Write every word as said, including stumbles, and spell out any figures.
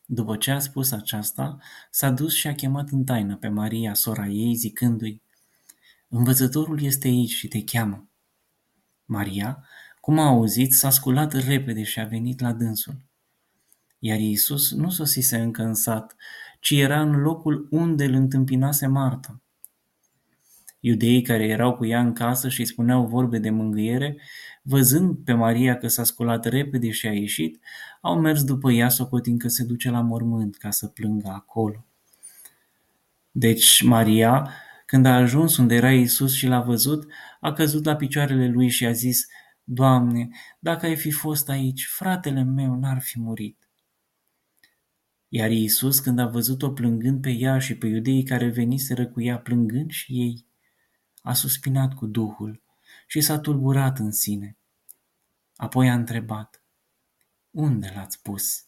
După ce a spus aceasta, s-a dus și a chemat în taină pe Maria, sora ei, zicându-i: Învățătorul este aici și te cheamă. Maria, cum a auzit, s-a sculat repede și a venit la dânsul. Iar Iisus nu sosise încă în sat, ci era în locul unde îl întâmpinase Marta. Iudeii care erau cu ea în casă și spuneau vorbe de mângâiere, văzând pe Maria că s-a sculat repede și a ieșit, au mers după ea socotind că se duce la mormânt ca să plângă acolo. Deci Maria, când a ajuns unde era Iisus și l-a văzut, a căzut la picioarele lui și a zis: Doamne, dacă ai fi fost aici, fratele meu n-ar fi murit. Iar Iisus, când a văzut-o plângând pe ea și pe iudeii care veniseră cu ea plângând și ei, a suspinat cu Duhul și s-a tulburat în sine. Apoi a întrebat: Unde l-ați pus?